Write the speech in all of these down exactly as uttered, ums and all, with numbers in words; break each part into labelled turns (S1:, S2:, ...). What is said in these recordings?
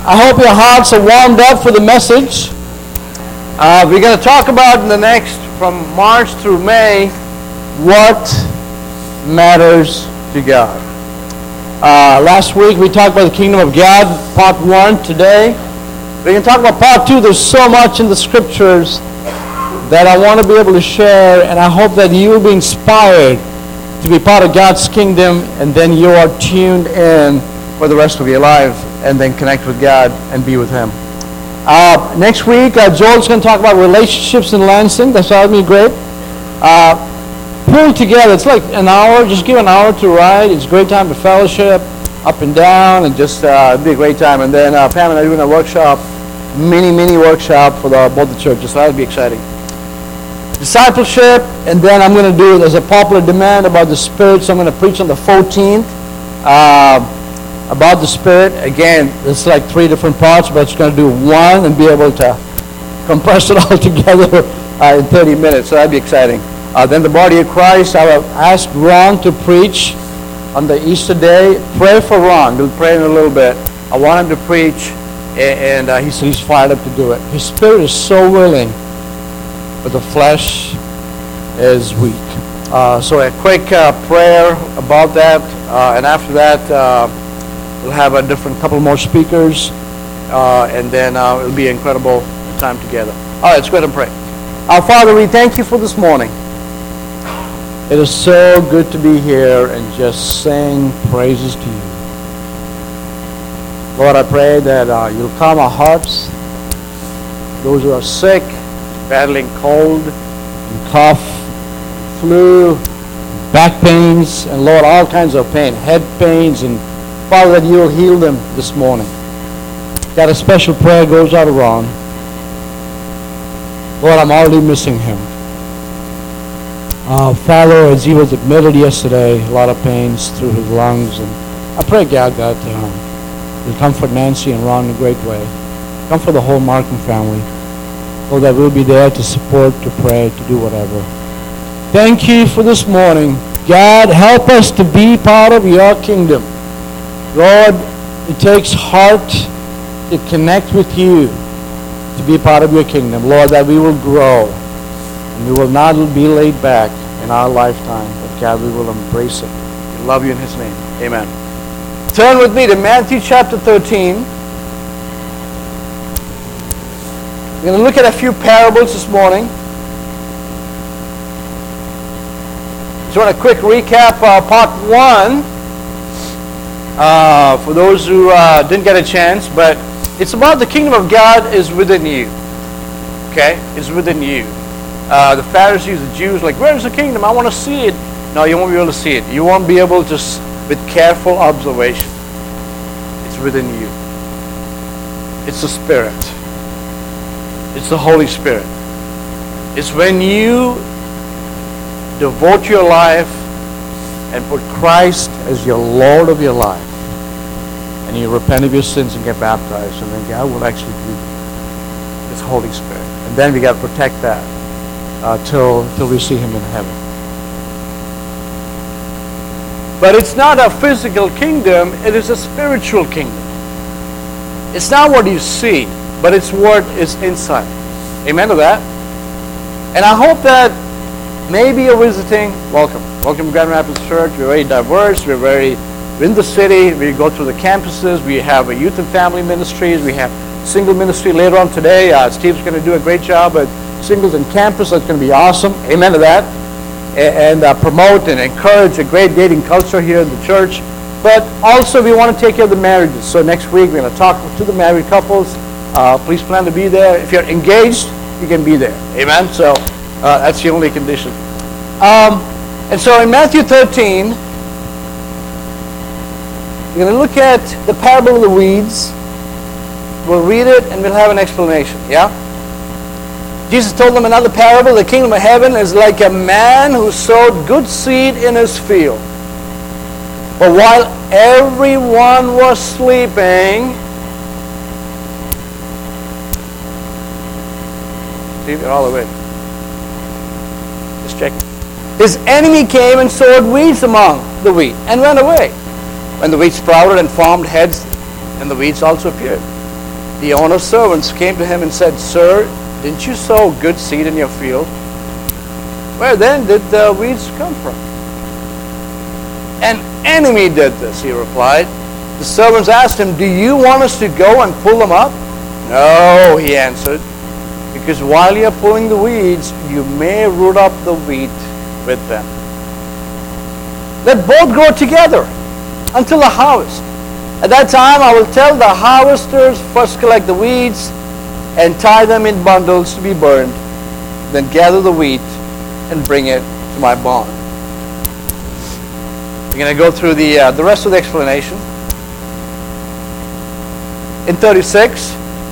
S1: I hope your hearts are warmed up for the message. Uh, we're going to talk about in the next, from March through May, what matters to God. Uh, last week we talked about the kingdom of God, part one. Today we're going to talk about part two. There's so much in the scriptures that I want to be able to share, and I hope that you will be inspired to be part of God's kingdom, and then you are tuned in for the rest of your life, and then connect with God and be with Him. Uh, next week, uh, Joel's going to talk about relationships in Lansing. That's going to be great. Uh, pull together. It's like an hour. Just give an hour to ride. It's a great time to fellowship, up and down, and just uh, it'll be a great time. And then uh, Pam and I are doing a workshop, mini, mini workshop for the, both the churches. So that'll be exciting. Discipleship, and then I'm going to do, there's a popular demand about the Spirit, so I'm going to preach on the fourteenth. Uh, about the Spirit. Again, it's like three different parts, but it's going to do one and be able to compress it all together uh, in thirty minutes. So that'd be exciting. Uh, then the body of Christ. I will ask Ron to preach on the Easter day. Pray for Ron. We'll pray in a little bit. I want him to preach, and uh, he said he's fired up to do it. His spirit is so willing, but the flesh is weak. Uh, so a quick uh, prayer about that, uh, and after that, uh, we'll have a different couple more speakers, uh, and then uh, it'll be an incredible time together. All right, let's go ahead and pray. Our Father, we thank you for this morning. It is so good to be here and just sing praises to you. Lord, I pray that uh, you'll calm our hearts. Those who are sick, battling cold, and cough, flu, back pains, and Lord, all kinds of pain, head pains, and Father, that you will heal them this morning. Got a special prayer goes out to Ron. Lord, I'm already missing him. Uh, Father, as he was admitted yesterday, a lot of pains through his lungs. And I pray, God, that um, you'll comfort Nancy and Ron in a great way. Comfort the whole Markham family. Lord, that we'll be there to support, to pray, to do whatever. Thank you for this morning. God, help us to be part of your kingdom. Lord, it takes heart to connect with you, to be part of your kingdom. Lord, that we will grow and we will not be laid back in our lifetime, but God, we will embrace it. We love you in His name. Amen. Turn with me to Matthew chapter thirteen. We're going to look at a few parables this morning. Just want a quick recap, uh, part one. Uh, for those who uh, didn't get a chance, but it's about the kingdom of God is within you. Okay? It's within you. Uh, the Pharisees, the Jews, like, where's the kingdom? I want to see it. No, you won't be able to see it. You won't be able to, with careful observation. It's within you. It's the Spirit. It's the Holy Spirit. It's when you devote your life and put Christ as your Lord of your life, and you repent of your sins and get baptized, and then God will actually give His Holy Spirit. And then we got to protect that uh, till, till we see Him in heaven. But it's not a physical kingdom, it is a spiritual kingdom. It's not what you see, but it's what is inside. Amen to that? And I hope that maybe you're visiting. Welcome. Welcome to Grand Rapids Church. We're very diverse. We're very we're in the city. We go through the campuses. We have a youth and family ministries. We have single ministry later on today. Uh, Steve's going to do a great job at singles and campus. That's going to be awesome. Amen to that. And, and uh, promote and encourage a great dating culture here in the church. But also we want to take care of the marriages. So next week we're going to talk to the married couples. Uh, please plan to be there. If you're engaged, you can be there. Amen. So uh, that's the only condition. Um, And so in Matthew thirteen, we're going to look at the parable of the weeds. We'll read it and we'll have an explanation. Yeah? Jesus told them another parable. The kingdom of heaven is like a man who sowed good seed in his field. But while everyone was sleeping, see, they're all awake. Just checking. His enemy came and sowed weeds among the wheat and went away. When the wheat sprouted and formed heads, then the weeds also appeared. The owner's servants came to him and said, Sir, didn't you sow good seed in your field? Where then did the weeds come from? An enemy did this, he replied. The servants asked him, Do you want us to go and pull them up? No, he answered, because while you are pulling the weeds, you may root up the wheat with them. Let both grow together until the harvest. At that time, I will tell the harvesters, first collect the weeds and tie them in bundles to be burned, then gather the wheat and bring it to my barn. We're going to go through the, uh, the rest of the explanation. In thirty-six,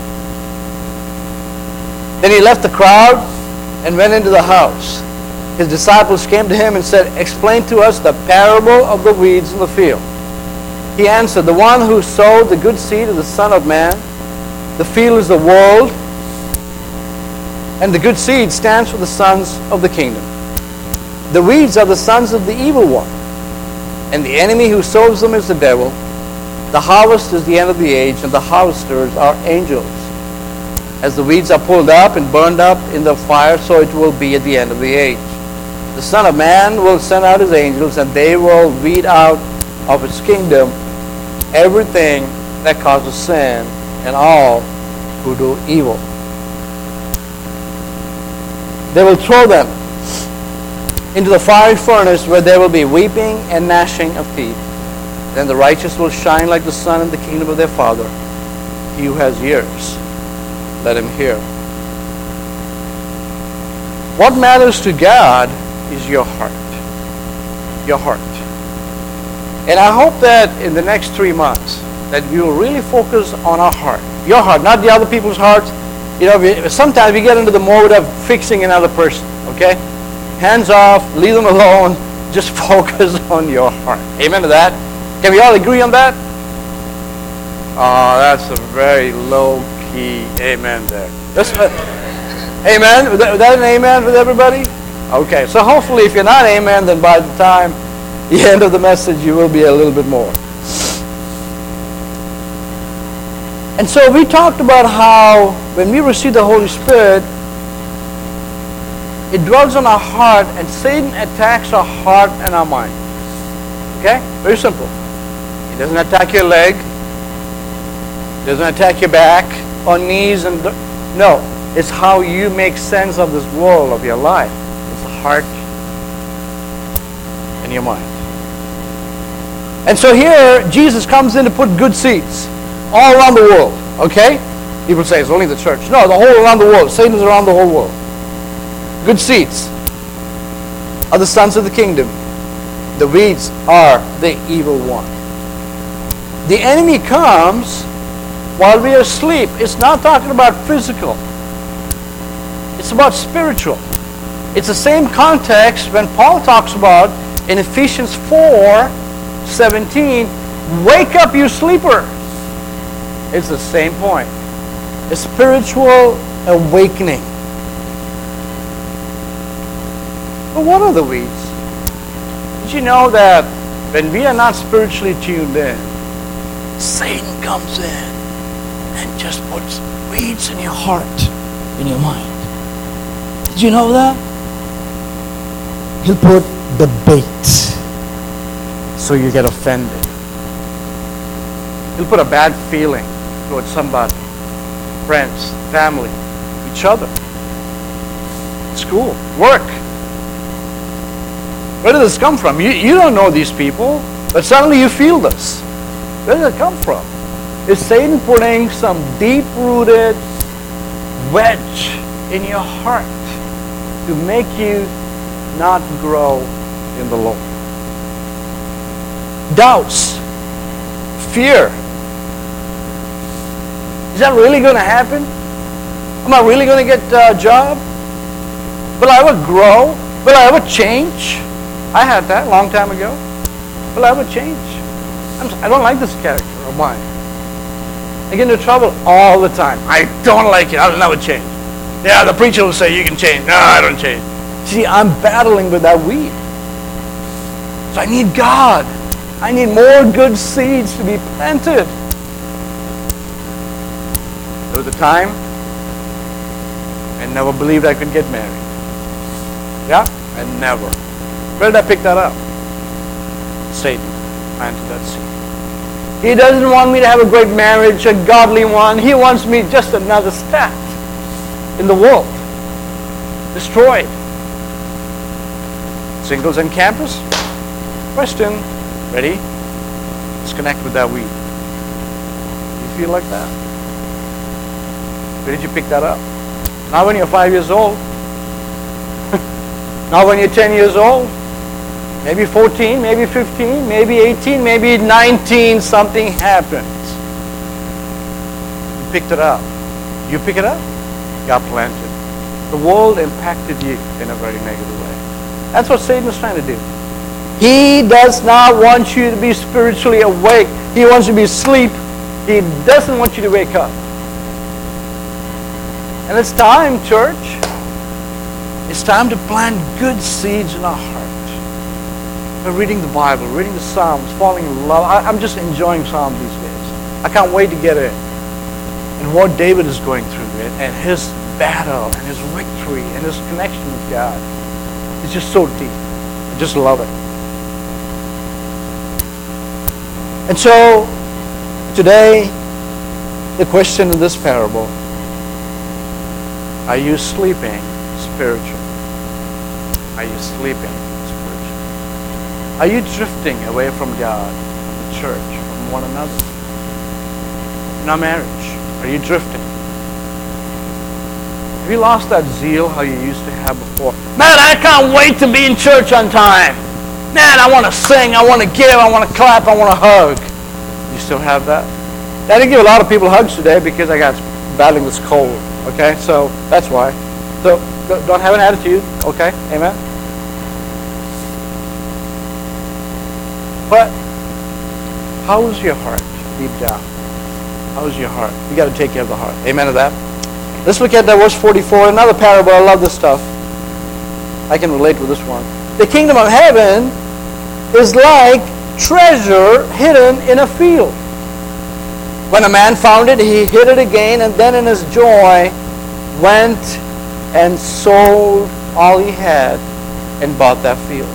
S1: then he left the crowd and went into the house. His disciples came to him and said, Explain to us the parable of the weeds in the field. He answered, The one who sowed the good seed is the Son of Man. The field is the world, and the good seed stands for the sons of the kingdom. The weeds are the sons of the evil one, and the enemy who sows them is the devil. The harvest is the end of the age, and the harvesters are angels. As the weeds are pulled up and burned up in the fire, so it will be at the end of the age. The Son of Man will send out his angels, and they will weed out of his kingdom everything that causes sin and all who do evil. They will throw them into the fiery furnace, where there will be weeping and gnashing of teeth. Then the righteous will shine like the sun in the kingdom of their Father. He who has ears, let him hear. What matters to God is your heart. Your heart. And I hope that in the next three months that we will really focus on our heart. Your heart, not the other people's hearts. You know, we, sometimes we get into the mode of fixing another person, okay? Hands off, leave them alone, just focus on your heart. Amen to that? Can we all agree on that? Oh, that's a very low-key amen there. That's, uh, amen? Was that, was that an amen with everybody? Okay, so hopefully if you're not amen, then by the time the end of the message, you will be a little bit more. And so we talked about how when we receive the Holy Spirit, it dwells on our heart, and Satan attacks our heart and our mind. Okay? Very simple. He doesn't attack your leg. He doesn't attack your back or knees. and No. It's how you make sense of this world, of your life. It's the heart and your mind. And so here, Jesus comes in to put good seeds all around the world. Okay? People say it's only the church. No, the whole around the world. Satan's around the whole world. Good seeds are the sons of the kingdom. The weeds are the evil one. The enemy comes while we are asleep. It's not talking about physical. It's about spiritual. It's the same context when Paul talks about in Ephesians four seventeen, wake up you sleeper. It's the same point. A spiritual awakening. But what are the weeds? Did you know that when we are not spiritually tuned in, Satan comes in and just puts weeds in your heart, in your mind? Did you know that? He'll put the bait so you get offended. He'll put a bad feeling towards somebody, friends, family, each other, school, work. Where did this come from? You, you don't know these people, but suddenly you feel this. Where did it come from? Is Satan putting some deep-rooted wedge in your heart to make you not grow in the Lord? Doubts, fear. Is that really going to happen? Am I really going to get a job? Will I ever grow? Will I ever change? I had that a long time ago. Will I ever change? I'm, I don't like this character of mine. I get into trouble all the time. I don't like it. I'll never change. Yeah, the preacher will say you can change. No, I don't change. See, I'm battling with that weed. So I need God. I need more good seeds to be planted. There was a time I never believed I could get married. Yeah? I never. Where did I pick that up? Satan planted that seed. He doesn't want me to have a great marriage, a godly one. He wants me just another step in the world. Destroyed. Singles on campus? Question. Ready? Let's connect with that weed. You feel like that? Where did you pick that up? Not when you're five years old. Not when you're ten years old. Maybe fourteen, maybe fifteen, maybe eighteen, maybe nineteen, something happens. You picked it up. You pick it up, God planted. The world impacted you in a very negative way. That's what Satan is trying to do. He does not want you to be spiritually awake. He wants you to be asleep. He doesn't want you to wake up. And it's time, church. It's time to plant good seeds in our heart. We're reading the Bible, reading the Psalms, falling in love. I, I'm just enjoying Psalms these days. I can't wait to get in. And what David is going through, and, and his battle, and his victory, and his connection with God. It's just so deep. I just love it. And so, today, the question in this parable, are you sleeping spiritually? Are you sleeping spiritually? Are you drifting away from God, from the church, from one another? In our marriage, are you drifting? Have you lost that zeal how you used to have before? Man, I can't wait to be in church on time. Man, I want to sing, I want to give, I want to clap, I want to hug. You still have that? I didn't give a lot of people hugs today because I got battling this cold. Okay, so that's why. So don't have an attitude. Okay, amen. But how is your heart deep down? How is your heart? You got to take care of the heart. Amen to that. Let's look at that verse forty-four. Another parable. I love this stuff. I can relate with this one. The kingdom of heaven is like treasure hidden in a field. When a man found it, he hid it again, and then in his joy went and sold all he had and bought that field.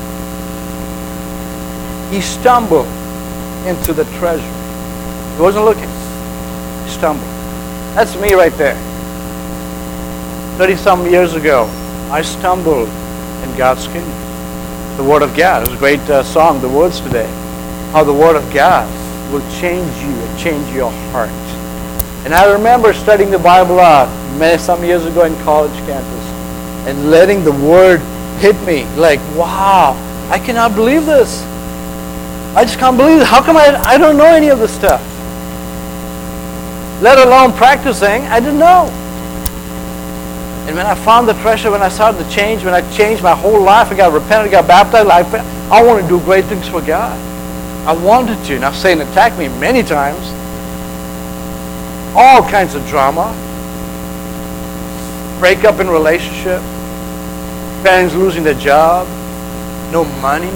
S1: He stumbled into the treasure. He wasn't looking. He stumbled. That's me right there. Thirty-some years ago, I stumbled in God's kingdom. The Word of God. It was a great uh, song, the words today. How the Word of God will change you and change your heart. And I remember studying the Bible out many, some years ago in college campus and letting the Word hit me like, wow, I cannot believe this. I just can't believe it. How come I, I don't know any of this stuff? Let alone practicing, I didn't know. And when I found the treasure, when I started to change, when I changed my whole life, I got repented, got baptized, I, I want to do great things for God. I wanted to. Now Satan attacked me many times. All kinds of drama. Breakup in relationship. Parents losing their job. No money.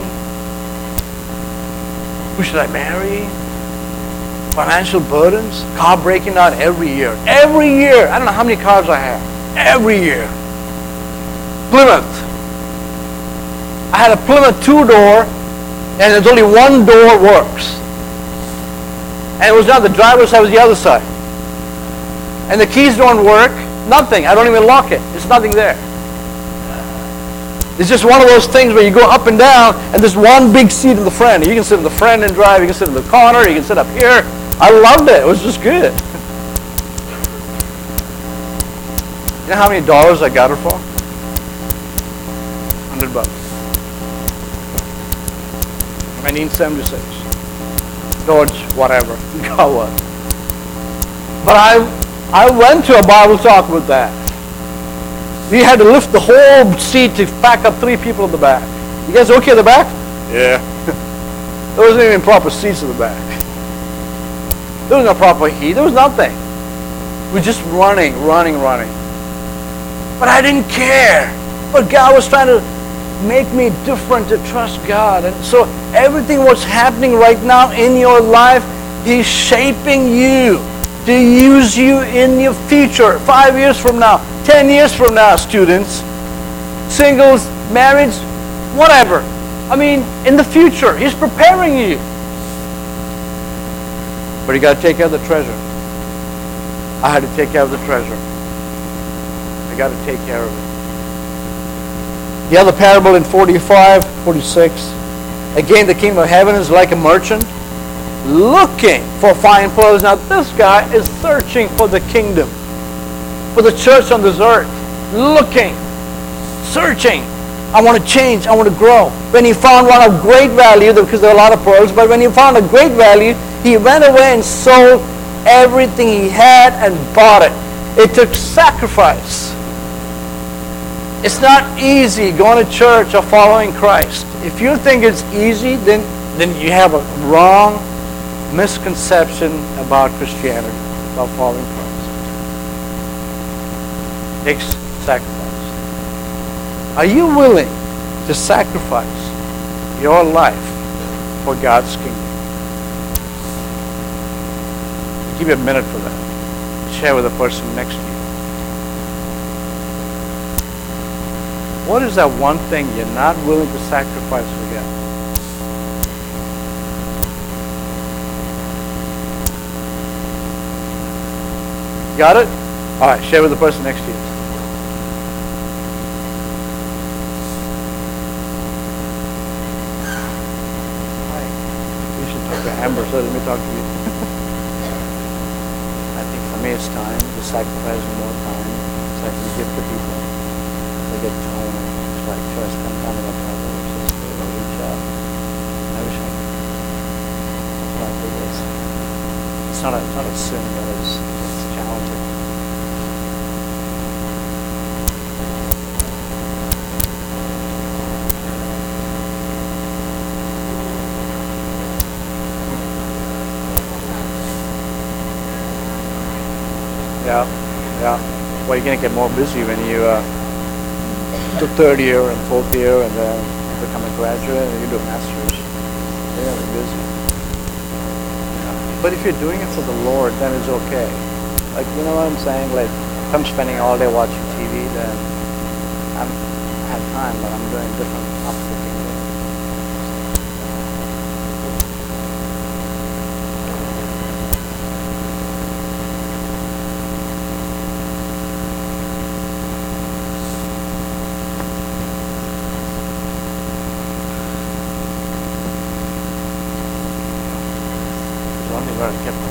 S1: Who should I marry? Financial burdens. Car breaking down every year. Every year. I don't know how many cars I have. Every year. Plymouth. I had a Plymouth two-door, and there's only one door works. And it was not the driver's side, it was the other side. And the keys don't work. Nothing. I don't even lock it. There's nothing there. It's just one of those things where you go up and down, and there's one big seat in the front. You can sit in the front and drive. You can sit in the corner. You can sit up here. I loved it. It was just good. You know how many dollars I got it for? Hundred bucks. nineteen seventy-six. Dodge, whatever. God what. But I I went to a Bible talk with that. We had to lift the whole seat to pack up three people in the back. You guys okay in the back? Yeah. There wasn't even proper seats in the back. There was no proper heat. There was nothing. We were just running, running, running. But I didn't care. But God was trying to make me different, to trust God. And so everything what's happening right now in your life, He's shaping you to use you in your future, five years from now, ten years from now, students, singles, marriage, whatever. I mean, in the future, He's preparing you. But you got to take care of the treasure. I had to take care of the treasure. I got to take care of it. The other parable in forty-five, forty-six. Again, the kingdom of heaven is like a merchant looking for fine pearls. Now, this guy is searching for the kingdom, for the church on this earth. Looking, searching. I want to change. I want to grow. When he found one of great value, because there are a lot of pearls, but when he found a great value, he went away and sold everything he had and bought it. It took sacrifice. It's not easy going to church or following Christ. If you think it's easy, then, then you have a wrong misconception about Christianity, about following Christ. It takes sacrifice. Are you willing to sacrifice your life for God's kingdom? I'll give you a minute for that. Share with the person next to you. What is that one thing you're not willing to sacrifice for God? Got it? All right, share with the person next to you. Hi. You should talk to Amber, so let me talk to you. I think for me it's time to sacrifice more time so I can give to people. They get tired. It's like first come down to my brother or sister or reach out. And I wish I could. That's why I do this. It's not a, it's not a sin, but it's, it's challenging. Yeah, yeah. Well, you're going to get more busy when you uh, do third year and fourth year and then become a graduate and you do a master's. You're going to be busy. Yeah. But if you're doing it for the Lord, then it's okay. Like, you know what I'm saying? Like, if I'm spending all day watching T V, then I'm, I have time, but I'm doing different opposite things. Where I kept my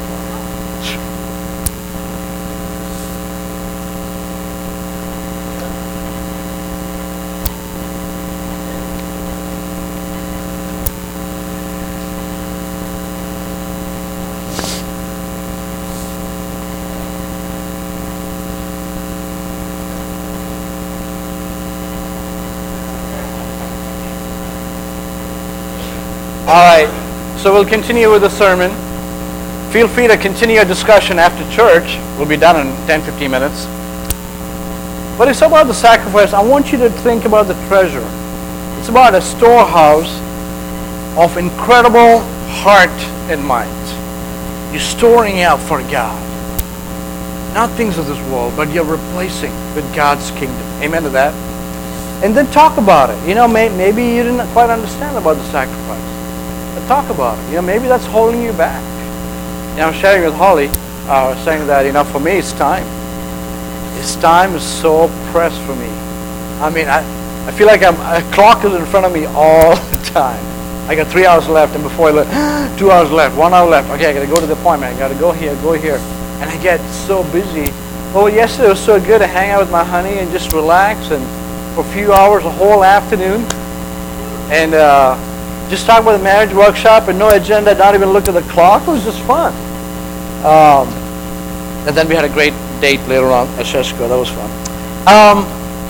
S1: All right, so we'll continue with the sermon. Feel free to continue a discussion after church. We'll be done in ten to fifteen minutes. But it's about the sacrifice. I want you to think about the treasure. It's about a storehouse of incredible heart and mind. You're storing out for God. Not things of this world, but you're replacing with God's kingdom. Amen to that? And then talk about it. You know, may, maybe you didn't quite understand about the sacrifice. But talk about it. You know, maybe that's holding you back. You know, I'm sharing with Holly, uh, saying that, you know, for me, it's time. It's time is so pressed for me. I mean, I, I feel like I'm, a clock is in front of me all the time. I got three hours left, and before I left, two hours left, one hour left. Okay, I got to go to the appointment. I got to go here, go here. And I get so busy. Well, yesterday was so good to hang out with my honey and just relax, and for a few hours, a whole afternoon. And uh, just talk about the marriage workshop and no agenda, not even look at the clock. It was just fun. Um, and then we had a great date later on at Sheshko. That was fun. Um,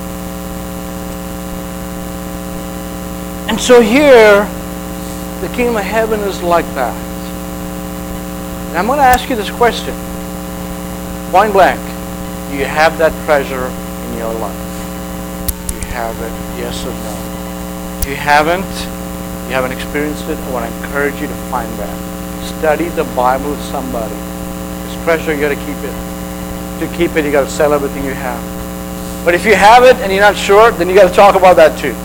S1: and so here, the kingdom of heaven is like that. And I'm going to ask you this question. Point blank. Do you have that treasure in your life? Do you have it? Yes or no? If you haven't, you haven't experienced it, I want to encourage you to find that. Study the Bible with somebody. It's treasure, you got to keep it. To keep it, you got to sell everything you have. But if you have it and you're not sure, then you got to talk about that too.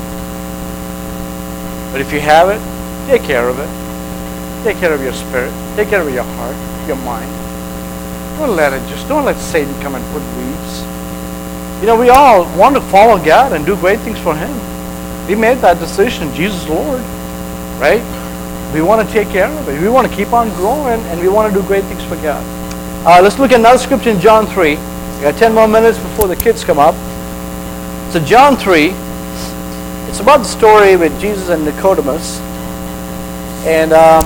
S1: But if you have it, take care of it. Take care of your spirit. Take care of your heart, your mind. Don't let it just, don't let Satan come and put weeds. You know, we all want to follow God and do great things for Him. We made that decision, Jesus Lord, right? We want to take care of it. We want to keep on growing, and we want to do great things for God. Uh, let's look at another scripture in John three. We got ten more minutes before the kids come up. So John three, it's about the story with Jesus and Nicodemus. And uh,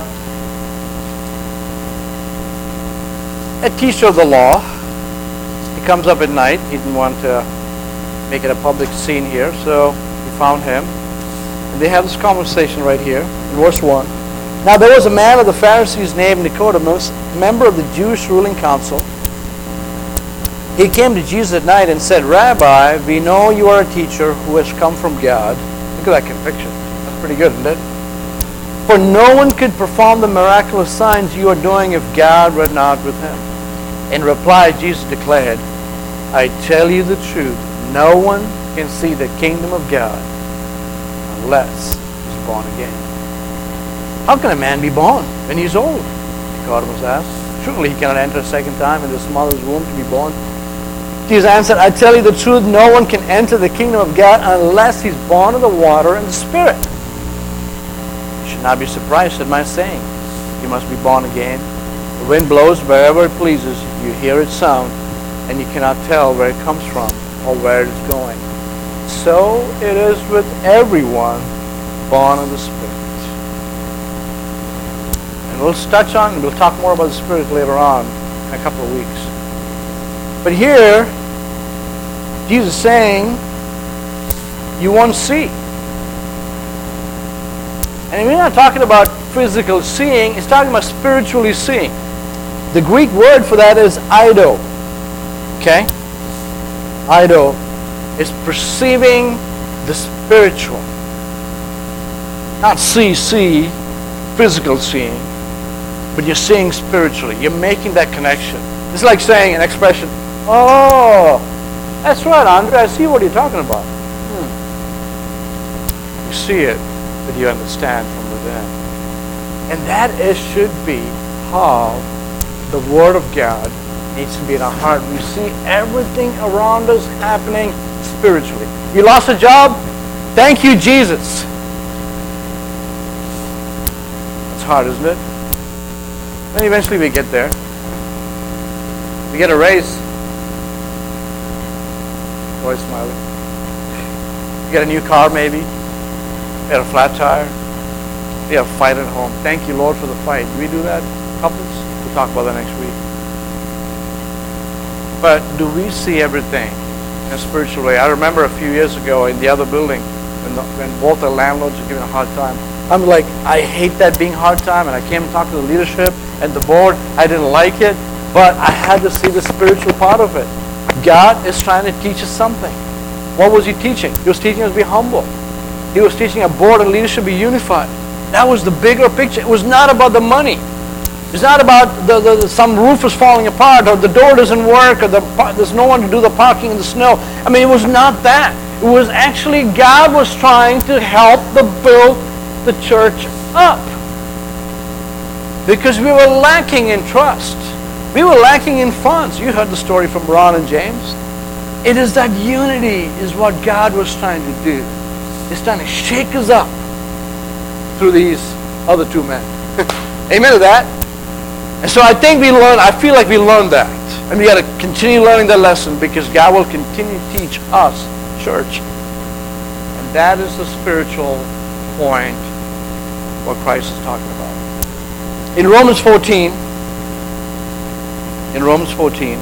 S1: a teacher of the law, he comes up at night. He didn't want to make it a public scene here, so he found him. And they have this conversation right here in verse one. Now there was a man of the Pharisees named Nicodemus, member of the Jewish ruling council. He came to Jesus at night and said, Rabbi, we know you are a teacher who has come from God. Look at that conviction. That's pretty good, isn't it? For no one could perform the miraculous signs you are doing if God were not with him. In reply, Jesus declared, I tell you the truth, no one can see the kingdom of God unless he's born again. How can a man be born when he's old? Nicodemus asked. Surely he cannot enter a second time into his mother's womb to be born. Jesus answered, I tell you the truth, no one can enter the kingdom of God unless he's born of the water and the Spirit. You should not be surprised at my saying, you must be born again. The wind blows wherever it pleases. You hear its sound, and you cannot tell where it comes from or where it is going. So it is with everyone born of the Spirit. And we'll touch on, we'll talk more about the Spirit later on in a couple of weeks. But here, Jesus is saying, you won't see. And we're not talking about physical seeing, it's talking about spiritually seeing. The Greek word for that is eido. Okay? Eido is perceiving the spiritual. Not see, see, physical seeing, but you're seeing spiritually. You're making that connection. It's like saying an expression, oh, that's right, Andre, I see what you're talking about. Hmm. You see it, but you understand from within. And that is, should be how the Word of God needs to be in our heart. We see everything around us happening spiritually. You lost a job? Thank you, Jesus. It's hard, isn't it? And eventually we get there. We get a raise. Boy, smiling. You get a new car, maybe. You get a flat tire. You have a fight at home. Thank you, Lord, for the fight. Do we do that, couples? We'll talk about that next week. But do we see everything in a spiritual way? I remember a few years ago in the other building when, the, when both the landlords were giving a hard time. I'm like, I hate that being hard time, and I came and talked to the leadership and the board. I didn't like it, but I had to see the spiritual part of it. God is trying to teach us something. What was He teaching? He was teaching us to be humble. He was teaching a board and leadership to be unified. That was the bigger picture. It was not about the money. It's not about the, the, the, some roof is falling apart, or the door doesn't work, or the, there's no one to do the parking in the snow. I mean, it was not that. It was actually God was trying to help the build the church up. Because we were lacking in trust. We were lacking in funds. You heard the story from Ron and James. It is that unity is what God was trying to do. He's trying to shake us up through these other two men. Amen to that? And so I think we learned, I feel like we learned that. And we got to continue learning that lesson, because God will continue to teach us, church. And that is the spiritual point what Christ is talking about. In Romans fourteen, in Romans fourteen,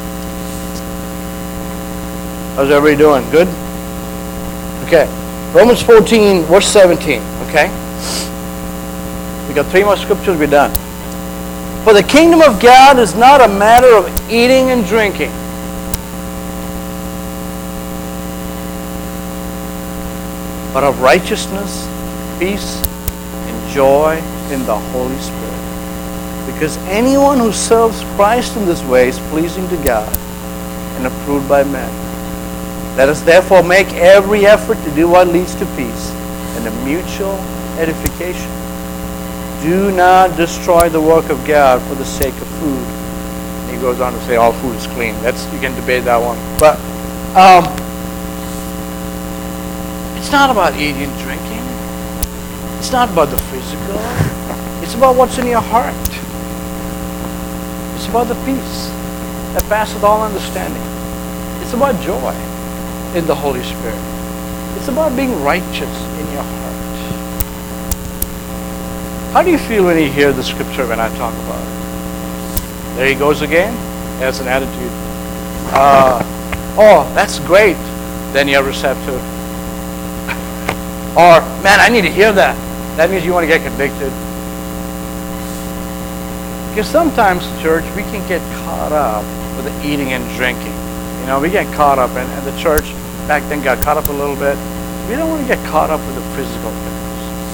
S1: how's everybody doing? Good? Okay. Romans fourteen, verse seventeen. Okay? We got three more scriptures, we're done. For the kingdom of God is not a matter of eating and drinking, but of righteousness, peace, and joy in the Holy Spirit. Because anyone who serves Christ in this way is pleasing to God and approved by men. Let us therefore make every effort to do what leads to peace and a mutual edification. Do not destroy the work of God for the sake of food. He goes on to say all food is clean. That's, you can debate that one. But um, it's not about eating and drinking. It's not about the physical. It's about what's in your heart. It's about the peace that passeth all understanding. It's about joy in the Holy Spirit. It's about being righteous in your heart. How do you feel when you hear the scripture when I talk about it? There he goes again. Has an attitude. Uh, oh, that's great. Then you're receptive. Or, man, I need to hear that. That means you want to get convicted. Because sometimes, church, we can get caught up with the eating and drinking. You know, we get caught up, and, and the church back then got caught up a little bit. We don't want to get caught up with the physical things.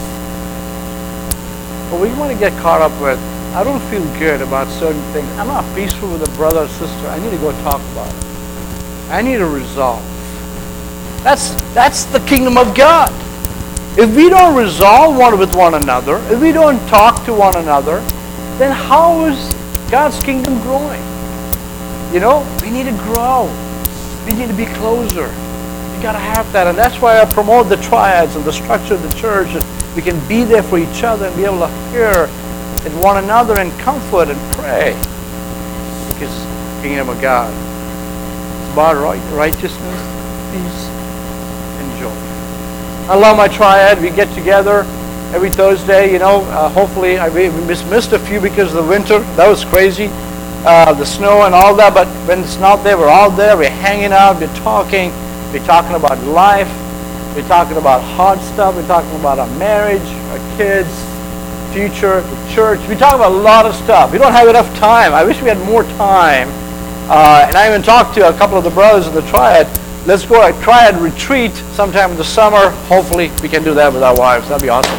S1: But we want to get caught up with, I don't feel good about certain things. I'm not peaceful with a brother or sister. I need to go talk about it. I need to resolve. That's, that's the kingdom of God. If we don't resolve one with one another, if we don't talk to one another, then how is God's kingdom growing? You know, we need to grow. We need to be closer. We got to have that. And that's why I promote the triads and the structure of the church. And we can be there for each other and be able to hear at one another and comfort and pray. Because the kingdom of God is about right, righteousness, peace, and joy. I love my triad. We get together every Thursday, you know. Uh, hopefully, I we missed a few because of the winter. That was crazy. Uh, the snow and all that. But when it's not there, we're all there. We're hanging out. We're talking. We're talking about life. We're talking about hard stuff. We're talking about our marriage, our kids, future, the church. We talk about a lot of stuff. We don't have enough time. I wish we had more time. Uh, and I even talked to a couple of the brothers in the triad. Let's go a triad retreat sometime in the summer. Hopefully, we can do that with our wives. That'd be awesome.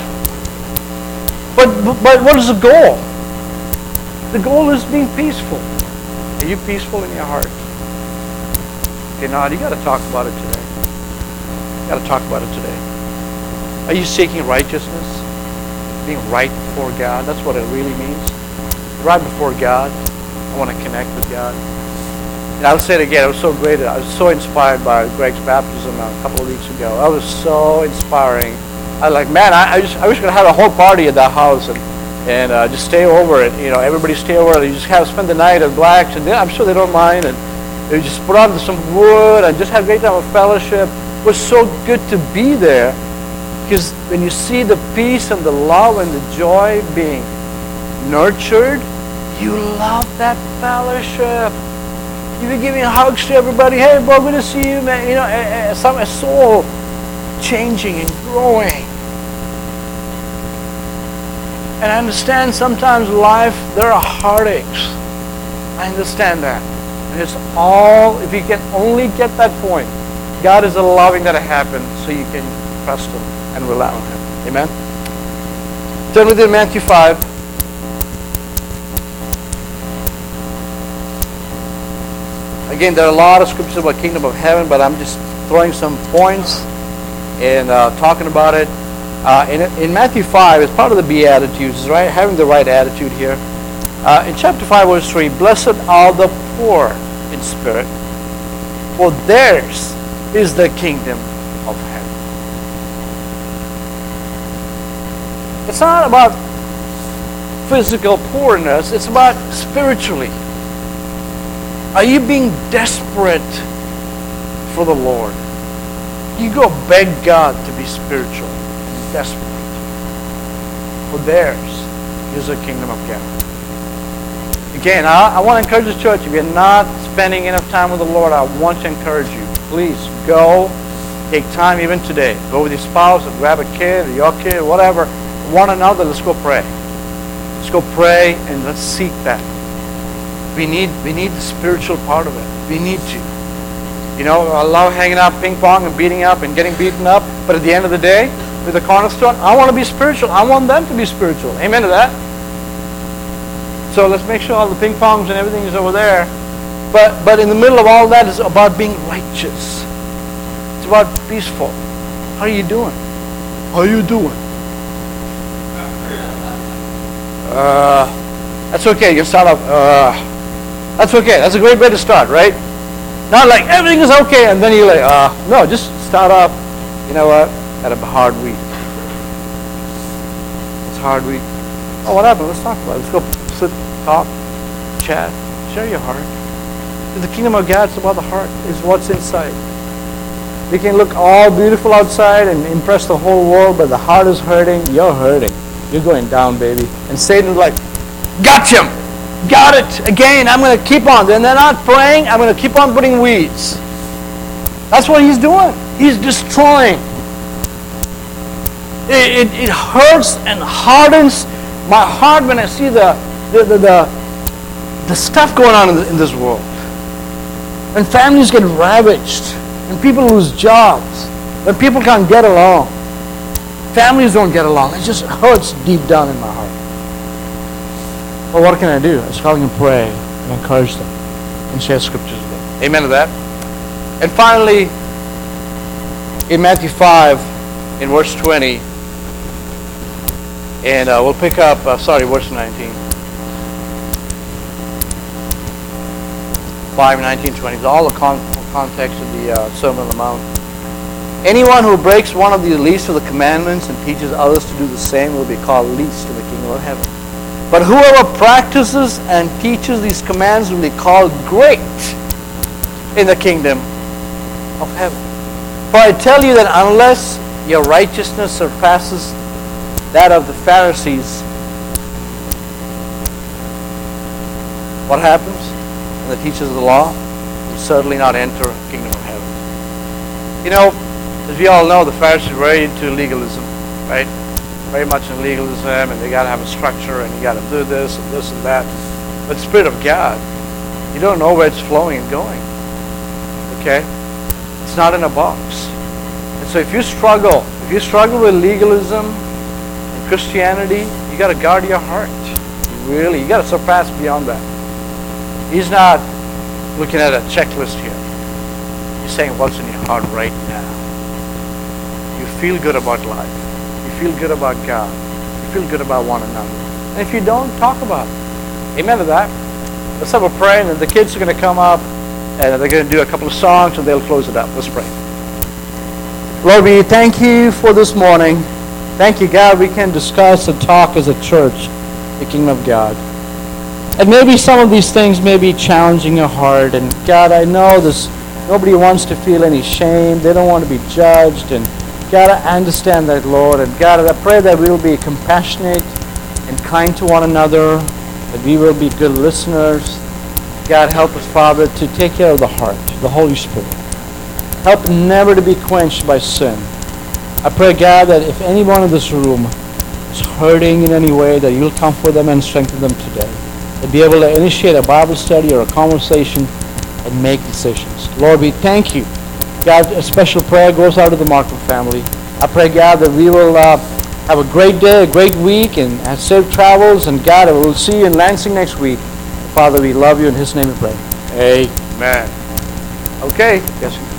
S1: But, but what is the goal? The goal is being peaceful. Are you peaceful in your heart? Okay, now you got to talk about it today. You got to talk about it today. Are you seeking righteousness? Being right before God? That's what it really means. Right before God. I want to connect with God. And I'll say it again. It was so great. I was so inspired by Greg's baptism a couple of weeks ago. That was so inspiring. I was like, man, I, I, just, I wish we could have a whole party at that house and and uh, just stay over it. You know, everybody stay over it. You just have spend the night at Blacks, and I'm sure they don't mind. And you just put on some wood and just have a great time of fellowship. It was so good to be there because when you see the peace and the love and the joy being nurtured, you love that fellowship. You be giving hugs to everybody. Hey, bro, good to see you, man. You know, a, a, some a soul changing and growing. And I understand sometimes life, there are heartaches. I understand that. And it's all, if you can only get that point, God is allowing that to happen so you can trust Him and rely on Him. Amen? Turn with me to Matthew five. Again, there are a lot of scriptures about kingdom of heaven, but I'm just throwing some points and uh, talking about it. Uh, in, in Matthew five, it's part of the Beatitudes, right? Having the right attitude here. Uh, in chapter five, verse three, blessed are the poor in spirit, for theirs is the kingdom of heaven. It's not about physical poorness, it's about spiritually. Are you being desperate for the Lord? You go beg God to be spiritual. Desperate. For theirs is the kingdom of God. Again, I, I want to encourage the church. If you're not spending enough time with the Lord, I want to encourage you. Please go. Take time even today. Go with your spouse or grab a kid or your kid or whatever. One another, let's go pray. Let's go pray and let's seek that. We need, we need the spiritual part of it. We need to. You know, I love hanging out ping pong and beating up and getting beaten up. But at the end of the day, with the cornerstone, I want to be spiritual. I want them to be spiritual. Amen to that. So let's make sure all the ping pongs and everything is over there. But but in the middle of all that is about being righteous. It's about peaceful. How are you doing? How are you doing? Uh, that's okay. You start off. Uh, that's okay. That's a great way to start, right? Not like everything is okay, and then you're like, uh, no, just start off. You know what? Had a hard week. It's a hard week. Oh, what happened? Let's talk about it. Let's go sit, talk, chat, share your heart. The kingdom of God is about the heart. It's what's inside. You can look all beautiful outside and impress the whole world, but the heart is hurting. You're hurting. You're going down, baby. And Satan's like, got him. Got it. Again, I'm going to keep on. And they're not praying. I'm going to keep on putting weeds. That's what he's doing. He's destroying. It, it, it hurts and hardens my heart when I see the the, the, the, the stuff going on in, the, in this world. When families get ravaged. When people lose jobs. When people can't get along. Families don't get along. It just hurts deep down in my heart. Well, what can I do? I just call them and pray and encourage them and share scriptures with them. Amen to that. And finally, in Matthew five, in verse twenty, and uh, we'll pick up, uh, sorry, verse nineteen. five, nineteen, twenty. It's all the con- context of the uh, Sermon on the Mount. Anyone who breaks one of the least of the commandments and teaches others to do the same will be called least in the kingdom of heaven. But whoever practices and teaches these commands will be called great in the kingdom of heaven. For I tell you that unless your righteousness surpasses that of the Pharisees, what happens? And the teachers of the law will certainly not enter the kingdom of heaven. You know, as we all know, the Pharisees were very into legalism, right? Very much in legalism, and they got to have a structure, and you got to do this and this and that. But the Spirit of God, you don't know where it's flowing and going. Okay? It's not in a box. And so if you struggle, if you struggle with legalism and Christianity, you got to guard your heart. Really, you got to surpass beyond that. He's not looking at a checklist here. He's saying what's in your heart right now. You feel good about life. You feel good about God. You feel good about one another. And if you don't, talk about it. Amen to that. Let's have a prayer, and then the kids are going to come up, and they're going to do a couple of songs, and they'll close it up. Let's pray. Lord, we thank you for this morning. Thank you, God, we can discuss and talk as a church, the kingdom of God. And maybe some of these things may be challenging your heart. And God, I know this. Nobody wants to feel any shame. They don't want to be judged. And God, I understand that, Lord. And God, I pray that we will be compassionate and kind to one another. That we will be good listeners. God, help us, Father, to take care of the heart, the Holy Spirit. Help never to be quenched by sin. I pray, God, that if anyone in this room is hurting in any way, that you'll comfort them and strengthen them today. To be able to initiate a Bible study or a conversation and make decisions. Lord, we thank you. God, a special prayer goes out to the Markham family. I pray, God, that we will uh, have a great day, a great week, and have safe travels. And God, we'll see you in Lansing next week. Father, we love you. In His name we pray. Amen. Okay. Yes.